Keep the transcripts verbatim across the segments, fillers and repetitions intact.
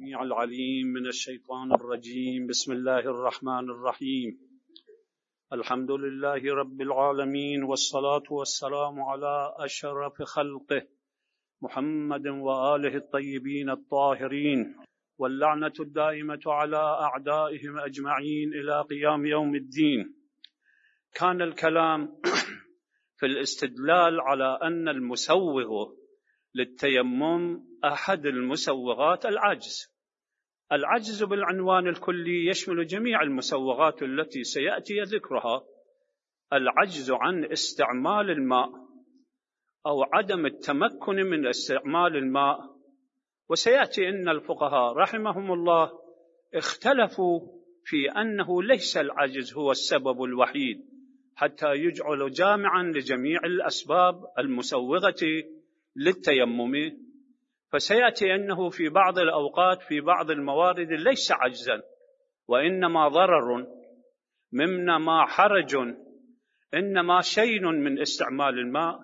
السميع العليم من الشيطان الرجيم. بسم الله الرحمن الرحيم. الحمد لله رب العالمين، والصلاة والسلام على أشرف خلقه محمد وآله الطيبين الطاهرين، واللعنة الدائمة على أعدائهم أجمعين إلى قيام يوم الدين. كان الكلام في الاستدلال على أن المسوغ للتيمم أحد المسوغات العجز. العجز بالعنوان الكلي يشمل جميع المسوغات التي سيأتي ذكرها. العجز عن استعمال الماء أو عدم التمكن من استعمال الماء. وسيأتي أن الفقهاء رحمهم الله اختلفوا في أنه ليس العجز هو السبب الوحيد حتى يجعل جامعا لجميع الأسباب المسوغة للتيمم. فسيأتي أنه في بعض الأوقات في بعض الموارد ليس عجزا وإنما ضرر، مما حرج، إنما شين من استعمال الماء.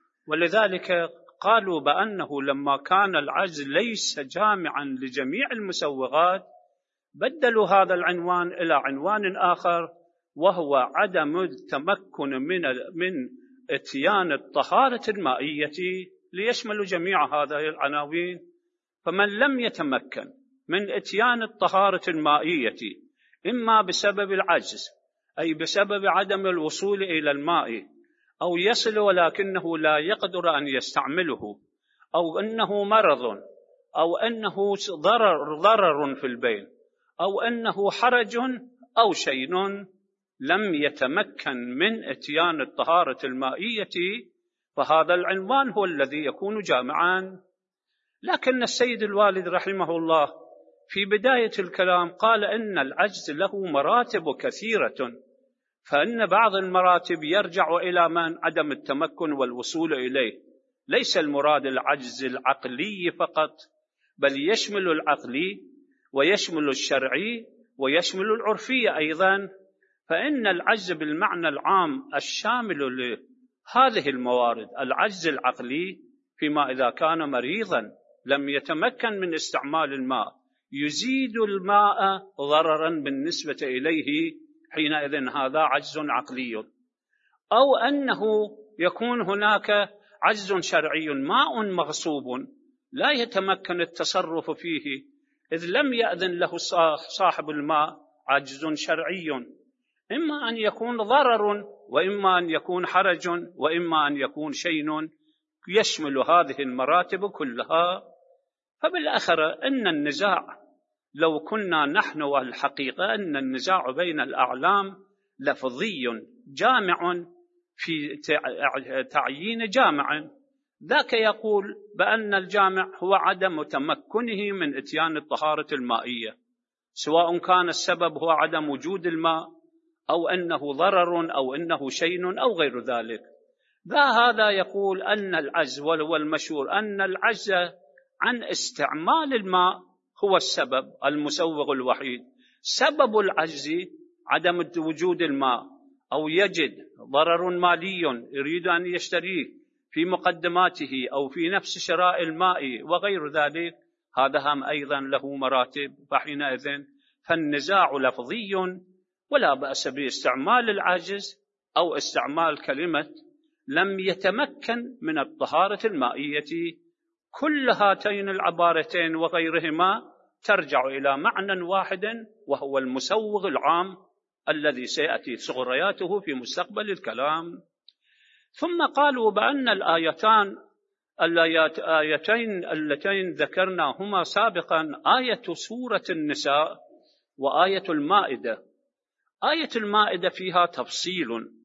ولذلك قالوا بأنه لما كان العجز ليس جامعا لجميع المسوغات بدلوا هذا العنوان إلى عنوان آخر، وهو عدم التمكن من من إتيان الطهارة المائية، ليشمل جميع هذه العناوين. فمن لم يتمكن من إتيان الطهارة المائية إما بسبب العجز أي بسبب عدم الوصول إلى الماء، أو يصل ولكنه لا يقدر أن يستعمله، أو أنه مرض، أو أنه ضرر, ضرر في البين، أو أنه حرج أو شيء، لم يتمكن من إتيان الطهارة المائية، فهذا العنوان هو الذي يكون جامعا. لكن السيد الوالد رحمه الله في بداية الكلام قال إن العجز له مراتب كثيرة، فإن بعض المراتب يرجع إلى من عدم التمكن والوصول إليه. ليس المراد العجز العقلي فقط، بل يشمل العقلي ويشمل الشرعي ويشمل العرفي أيضا. فإن العجز بالمعنى العام الشامل لهذه الموارد، العجز العقلي فيما إذا كان مريضا لم يتمكن من استعمال الماء يزيد الماء ضررا بالنسبة إليه، حينئذ هذا عجز عقلي. أو أنه يكون هناك عجز شرعي، ماء مغصوب لا يتمكن التصرف فيه إذ لم يأذن له صاحب الماء، عجز شرعي. إما أن يكون ضرر، وإما أن يكون حرج، وإما أن يكون شين، يشمل هذه المراتب كلها. فبالآخر أن النزاع لو كنا نحن والحقيقة أن النزاع بين الأعلام لفظي جامع في تعيين جامع. ذاك يقول بأن الجامع هو عدم تمكنه من إتيان الطهارة المائية، سواء كان السبب هو عدم وجود الماء أو أنه ضرر أو أنه شين أو غير ذلك. ذا هذا يقول أن العجز، وهو المشهور أن العجز عن استعمال الماء هو السبب المسوغ الوحيد. سبب العجز عدم وجود الماء، أو يجد ضرر مالي يريد أن يشتريه في مقدماته أو في نفس شراء الماء وغير ذلك، هذا هم أيضا له مراتب. فحينئذ فالنزاع لفظي، ولا بأس باستعمال العاجز أو استعمال كلمة لم يتمكن من الطهارة المائية. كل هاتين العبارتين وغيرهما ترجع إلى معنى واحد، وهو المسوغ العام الذي سيأتي صغرياته في مستقبل الكلام. ثم قالوا بأن الآيتان الآيات آيتين اللتين ذكرناهما سابقا، آية سورة النساء وآية المائدة. آية المائدة فيها تفصيل،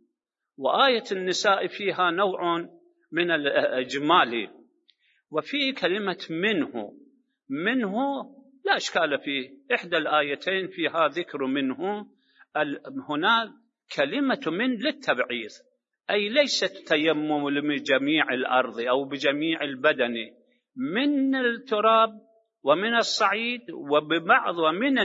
وآية النساء فيها نوع من الإجمال. وفي كلمة منه، منه لا إشكال فيه، إحدى الآيتين فيها ذكر منه. هنا كلمة من للتبعيض، أي ليست تيمم لجميع الأرض أو بجميع البدن، من التراب ومن الصعيد وببعض ومن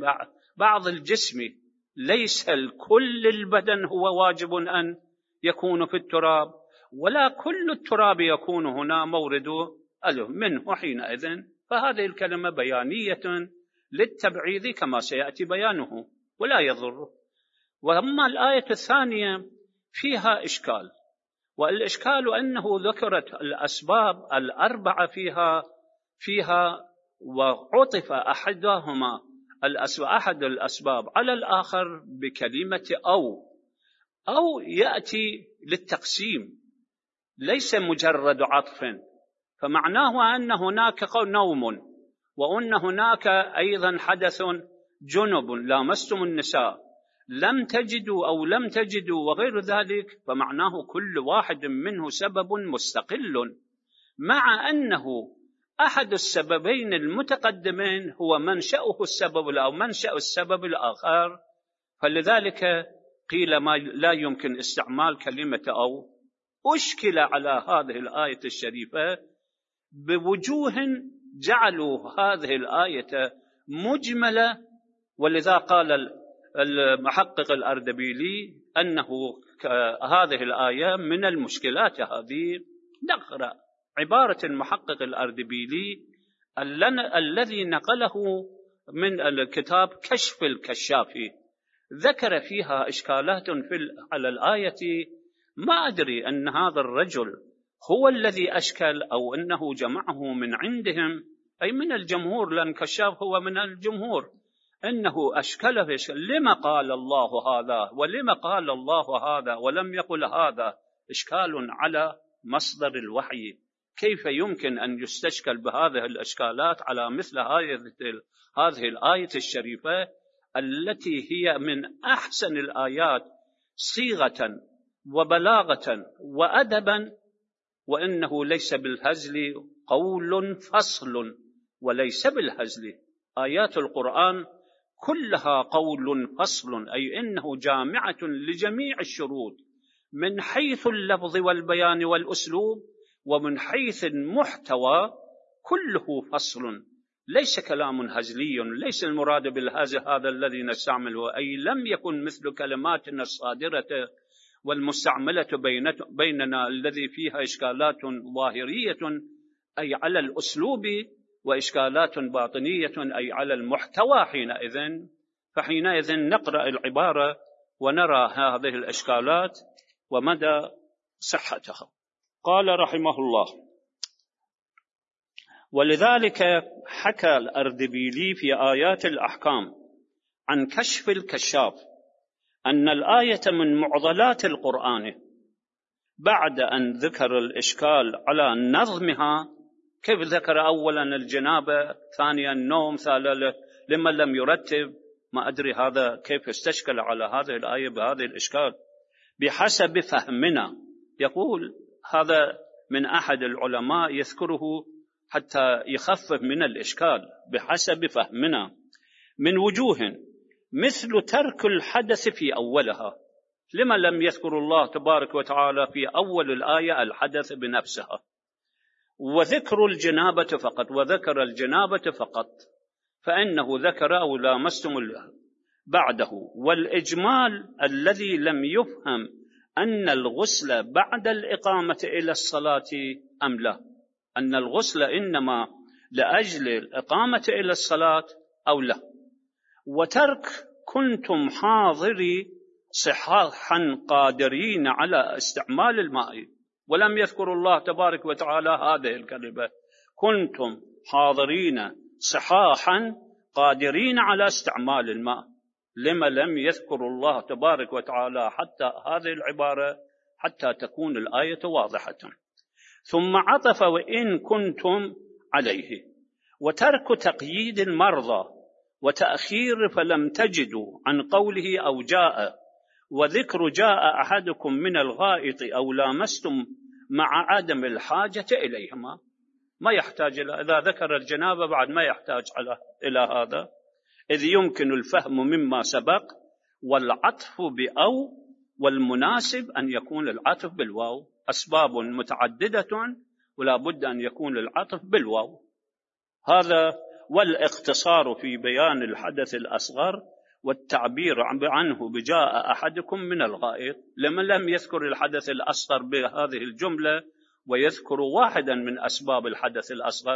بعض الجسم. ليس كل البدن هو واجب أن يكون في التراب، ولا كل التراب يكون هنا مورد منه. حينئذ فهذه الكلمة بيانية للتبعيض كما سيأتي بيانه ولا يضر. وأما الآية الثانية فيها إشكال، والإشكال أنه ذكرت الأسباب الأربعة فيها فيها وعطف أحدهما أحد الأسباب على الآخر بكلمة أو أو يأتي للتقسيم ليس مجرد عطف، فمعناه أن هناك نوم، وأن هناك أيضا حدث جنب لامستم النساء لم تجدوا أو لم تجدوا وغير ذلك، فمعناه كل واحد منه سبب مستقل، مع أنه أحد السببين المتقدمين هو منشأه السبب أو منشأ السبب الآخر، فلذلك قيل ما لا يمكن استعمال كلمة أو. أشكل على هذه الآية الشريفة بوجوه جعلوا هذه الآية مجملة، ولذا قال المحقق الأردبيلي أنه هذه الآية من المشكلات هذه. نقرأ عبارة المحقق الأردبيلي الذي نقله من الكتاب كشف الكشافي، ذكر فيها إشكالات في على الآية، ما أدري أن هذا الرجل هو الذي أشكل أو أنه جمعه من عندهم أي من الجمهور، لأن كشاف هو من الجمهور، أنه أشكله في إشكال. لما قال الله هذا ولما قال الله هذا ولم يقل هذا؟ إشكال على مصدر الوحي، كيف يمكن أن يستشكل بهذه الإشكالات على مثل هذه الآية الشريفة التي هي من أحسن الآيات صيغة وبلاغة وأدبا، وإنه ليس بالهزل قول فصل وليس بالهزل. آيات القرآن كلها قول فصل، أي إنه جامعة لجميع الشروط من حيث اللفظ والبيان والأسلوب، ومن حيث المحتوى كله فصل، ليس كلام هزلي. ليس المراد بالهزل هذا الذي نستعمله، أي لم يكن مثل كلماتنا الصادرة والمستعملة بيننا الذي فيها إشكالات ظاهرية أي على الأسلوب، وإشكالات باطنية أي على المحتوى. حينئذ فحينئذ نقرأ العبارة ونرى هذه الإشكالات ومدى صحتها. قال رحمه الله: ولذلك حكى الأردبيلي في آيات الأحكام عن كشف الكشاف أن الآية من معضلات القرآن، بعد أن ذكر الإشكال على نظمها، كيف ذكر أولا الجنابة، ثانيا النوم، ثالثا لما لم يرتب، ما أدري هذا كيف استشكل على هذه الآية بهذه الإشكال. بحسب فهمنا، يقول هذا من أحد العلماء يذكره حتى يخفف من الإشكال. بحسب فهمنا من وجوه، مثل ترك الحدث في أولها. لما لم يذكر الله تبارك وتعالى في أول الآية الحدث بنفسها، وذكر الجنابة فقط، وذكر الجنابة فقط، فإنه ذكر أو لامستم بعده. والإجمال الذي لم يفهم أن الغسل بعد الإقامة إلى الصلاة أم لا، أن الغسل إنما لأجل الإقامة إلى الصلاة أو لا. وترك كنتم حاضري صحاحا قادرين على استعمال الماء، ولم يذكر الله تبارك وتعالى هذه الكلمة، كنتم حاضرين صحاحا قادرين على استعمال الماء. لما لم يذكر الله تبارك وتعالى حتى هذه العبارة حتى تكون الآية واضحة؟ ثم عطف وإن كنتم عليه. وترك تقييد المرضى وتأخير فلم تجدوا عن قوله أو جاء، وذكر جاء أحدكم من الغائط أو لامستم مع عدم الحاجة إليهما. ما يحتاج إلى، إذا ذكر الجنابة بعد ما يحتاج على إلى هذا، إذ يمكن الفهم مما سبق والعطف بأو، والمناسب أن يكون العطف بالواو. أسباب متعددة ولا بد أن يكون العطف بالواو. هذا والاقتصار في بيان الحدث الأصغر والتعبير عنه بجاء أحدكم من الغائط. لما لم يذكر الحدث الأصغر بهذه الجملة ويذكر واحدا من أسباب الحدث الأصغر،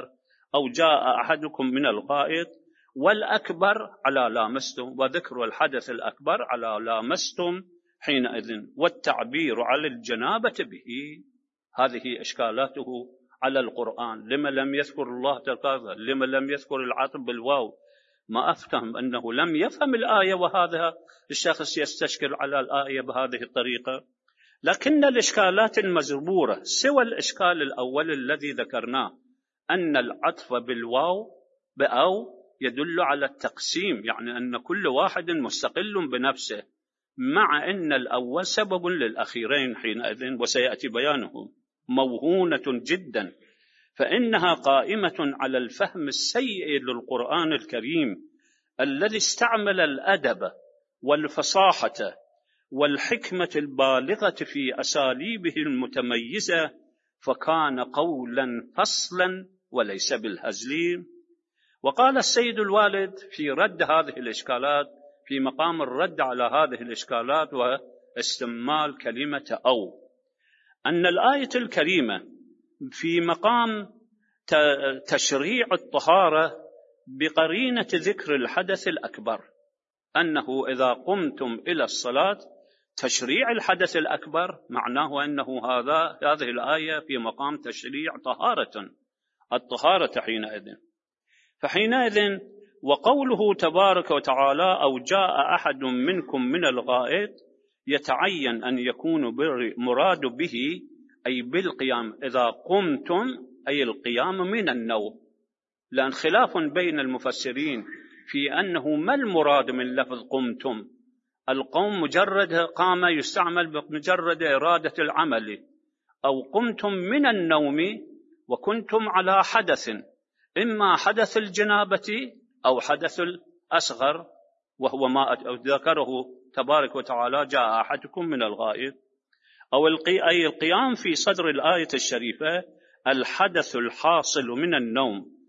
أو جاء أحدكم من الغائط، والأكبر على لامستم، وذكر الحدث الأكبر على لامستم حينئذ، والتعبير على الجنابة به. هذه إشكالاته على القرآن. لما لم يذكر الله تعالى؟ لما لم يذكر العطف بالواو؟ ما أفهم أنه لم يفهم الآية، وهذا الشخص يستشكل على الآية بهذه الطريقة. لكن الإشكالات المزبورة سوى الإشكال الأول الذي ذكرناه، أن العطف بالواو بأو يدل على التقسيم، يعني أن كل واحد مستقل بنفسه، مع أن الأول سبب للأخيرين حينئذ، وسيأتي بيانه، موهونة جدا، فإنها قائمة على الفهم السيء للقرآن الكريم الذي استعمل الأدب والفصاحة والحكمة البالغة في أساليبه المتميزة، فكان قولا فصلا وليس بالهزل. وقال السيد الوالد في رد هذه الإشكالات، في مقام الرد على هذه الإشكالات واستعمال كلمة أو، أن الآية الكريمة في مقام تشريع الطهارة بقرينة ذكر الحدث الأكبر، أنه إذا قمتم إلى الصلاة، تشريع الحدث الأكبر معناه أنه هذا هذه الآية في مقام تشريع طهارة الطهارة حينئذ. فحينئذ وقوله تبارك وتعالى أو جاء أحد منكم من الغائط، يتعين أن يكون مراد به أي بالقيام، إذا قمتم أي القيام من النوم، لأن خلاف بين المفسرين في أنه ما المراد من لفظ قمتم. القوم مجرد قام يستعمل بمجرد إرادة العمل، أو قمتم من النوم وكنتم على حدث، إما حدث الجنابة أو حدث الأصغر، وهو ما ذكره تبارك وتعالى جاء أحدكم من الغائط، أو أي القيام في صدر الآية الشريفة الحدث الحاصل من النوم.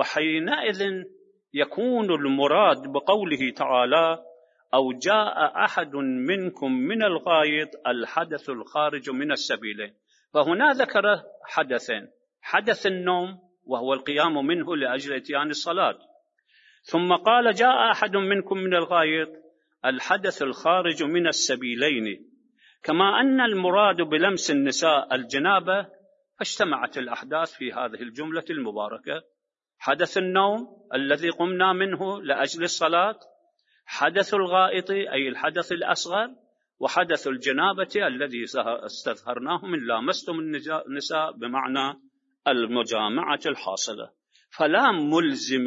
وحينئذ يكون المراد بقوله تعالى أو جاء أحد منكم من الغائط الحدث الخارج من السبيلين. فهنا ذكر حدثين، حدث النوم وهو القيام منه لأجل إتيان الصلاة، ثم قال جاء أحد منكم من الغائط الحدث الخارج من السبيلين. كما أن المراد بلمس النساء الجنابة، فاجتمعت الأحداث في هذه الجملة المباركة، حدث النوم الذي قمنا منه لأجل الصلاة، حدث الغائط أي الحدث الأصغر، وحدث الجنابة الذي استظهرناه من لامستم النساء بمعنى المجامعة الحاصلة. فلا ملزم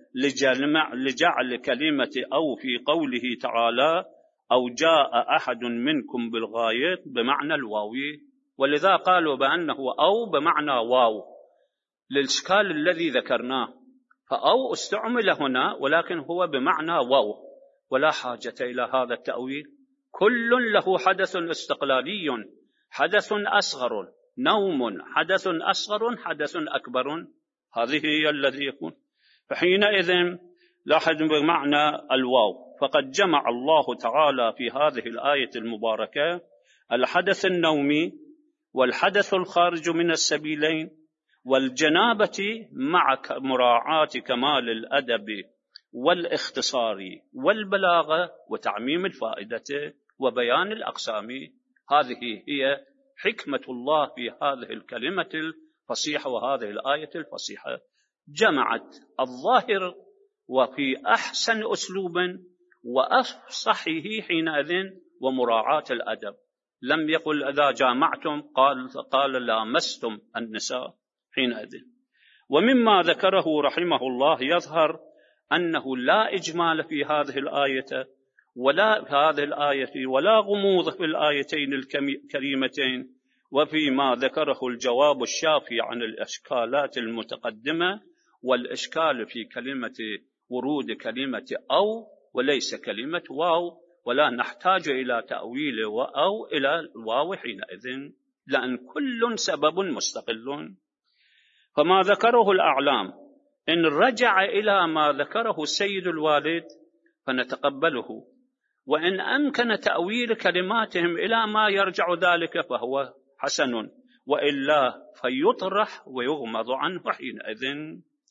لجعل كلمة أو في قوله تعالى أو جاء أحد منكم بالغائط بمعنى الواوي، ولذا قالوا بأنه أو بمعنى واو للإشكال الذي ذكرناه، فأو استعمل هنا ولكن هو بمعنى واو، ولا حاجة إلى هذا التأويل. كل له حدث استقلالي، حدث أصغر، نوم حدث أصغر، حدث أكبر، هذه هي الذي يكون. فحينئذ لاحظ بمعنى الواو، فقد جمع الله تعالى في هذه الآية المباركة الحدث النومي والحدث الخارج من السبيلين والجنابة مع مراعاة كمال الأدب والاختصار والبلاغة وتعميم الفائدة وبيان الأقسام. هذه هي حكمة الله في هذه الكلمة الفصيحة وهذه الآية الفصيحة، جمعت الظاهر وفي أحسن أسلوب وأفصحه حينئذ ومراعاة الأدب. لم يقل إذا جامعتم، قال قال لامستم النساء حينئذ. ومما ذكره رحمه الله يظهر أنه لا إجمال في هذه الآية ولا في هذه الآية ولا غموض في الآيتين الكريمتين، وفيما ذكره الجواب الشافي عن الإشكالات المتقدمة، والإشكال في كلمة ورود كلمة أو وليس كلمة واو، ولا نحتاج إلى تأويل أو إلى الواو حينئذ، لأن كل سبب مستقل. فما ذكره الأعلام إن رجع إلى ما ذكره السيد الوالد فنتقبله، وإن أمكن تأويل كلماتهم إلى ما يرجع ذلك فهو حسن، وإلا فيطرح ويغمض عنه حينئذ.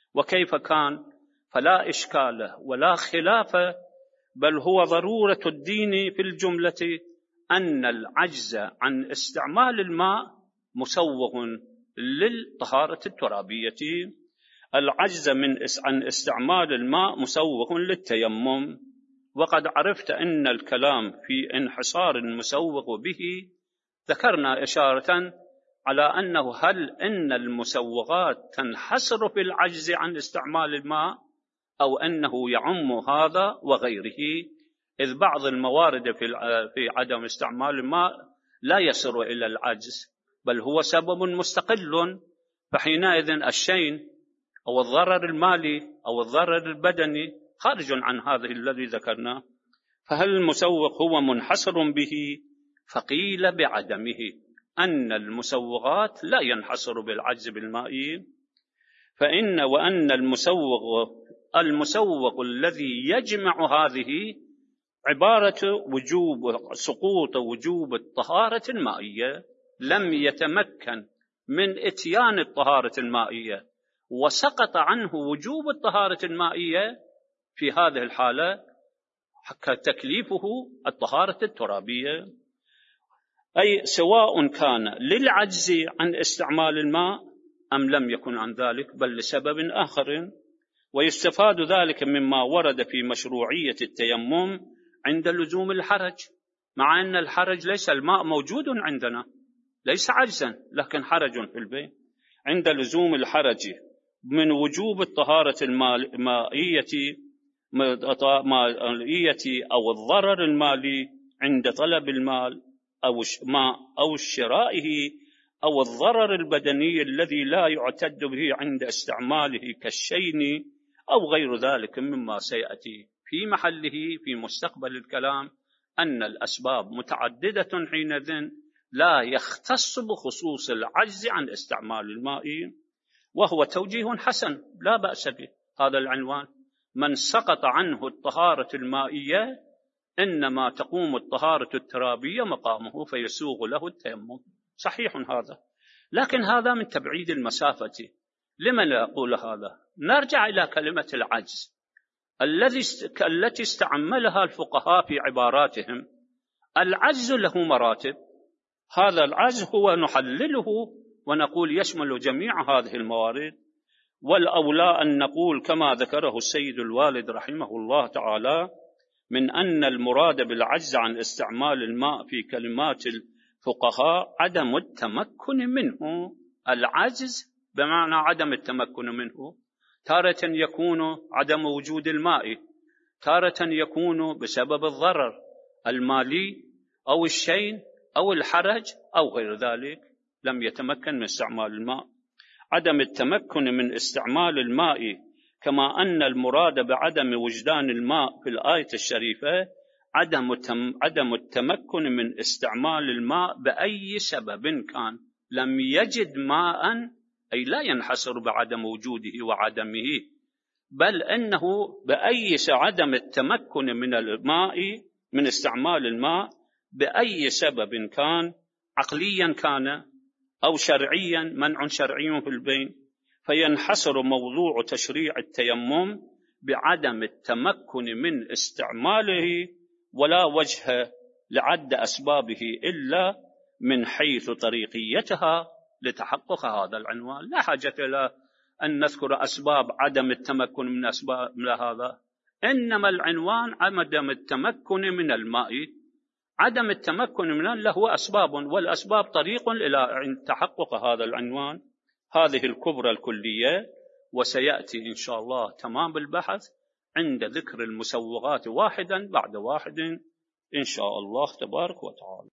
وكيف كان فلا إشكال ولا خلاف، بل هو ضرورة الدين في الجملة أن العجز عن استعمال الماء مسوغ للطهارة الترابية. العجز من عن استعمال الماء مسوغ للتيمم، وقد عرفت أن الكلام في انحصار المسوغ به ذكرنا إشارة على أنه هل إن المسوغات تنحصر في العجز عن استعمال الماء أو أنه يعم هذا وغيره، إذ بعض الموارد في في عدم استعمال الماء لا يصل إلى العجز بل هو سبب مستقل، فحينئذ الشين أو الضرر المالي أو الضرر البدني خارج عن هذا الذي ذكرناه. فهل المسوغ هو منحصر به؟ فقيل بعدمه، أن المسوغات لا ينحصر بالعجز بالماء، فإن وأن المسوغ المسوغ الذي يجمع هذه عبارة وجوب سقوط وجوب الطهارة المائية، لم يتمكن من إتيان الطهارة المائية وسقط عنه وجوب الطهارة المائية، في هذه الحالة تكليفه الطهارة الترابية، أي سواء كان للعجز عن استعمال الماء أم لم يكن عن ذلك بل لسبب آخر. ويستفاد ذلك مما ورد في مشروعية التيمم عند لزوم الحرج، مع أن الحرج ليس الماء موجود عندنا، ليس عجزا لكن حرج في البيت. عند لزوم الحرج من وجوب الطهارة المائية أو الضرر المالي عند طلب المال أو ماء أو شرائه، أو الضرر البدني الذي لا يعتد به عند استعماله كالشين أو غير ذلك مما سيأتي في محله في مستقبل الكلام، أن الأسباب متعددة حينئذ لا يختص بخصوص العجز عن استعمال الماء، وهو توجيه حسن لا بأس به. هذا العنوان: من سقط عنه الطهارة المائية إنما تقوم الطهارة الترابية مقامه فيسوغ له التيمم. صحيح هذا، لكن هذا من تبعيد المسافة. لما لا أقول هذا؟ نرجع إلى كلمة العجز الذي التي استعملها الفقهاء في عباراتهم. العجز له مراتب، هذا العجز هو نحلله ونقول يشمل جميع هذه الموارد، والأولى أن نقول كما ذكره السيد الوالد رحمه الله تعالى من أن المراد بالعجز عن استعمال الماء في كلمات الفقهاء عدم التمكن منه. العجز بمعنى عدم التمكن منه، تارة يكون عدم وجود الماء، تارة يكون بسبب الضرر المالي أو الشين أو الحرج أو غير ذلك، لم يتمكن من استعمال الماء. عدم التمكن من استعمال الماء كما أن المراد بعدم وجدان الماء في الآية الشريفة عدم عدم التمكن من استعمال الماء بأي سبب كان، لم يجد ماء أي لا ينحصر بعدم وجوده وعدمه، بل أنه بأي عدم التمكن من الماء من استعمال الماء بأي سبب كان، عقليا كان أو شرعيا، منع شرعي في البين، فينحصر موضوع تشريع التيمم بعدم التمكن من استعماله، ولا وجه لعد أسبابه إلا من حيث طريقيتها لتحقق هذا العنوان. لا حاجة إلى أن نذكر أسباب عدم التمكن من أسباب هذا، إنما العنوان عدم التمكن من الماء. عدم التمكن منه له أسباب، والأسباب طريق إلى تحقق هذا العنوان. هذه الكبرى الكلية، وسيأتي إن شاء الله تمام البحث عند ذكر المسوغات واحدا بعد واحد إن شاء الله تبارك وتعالى.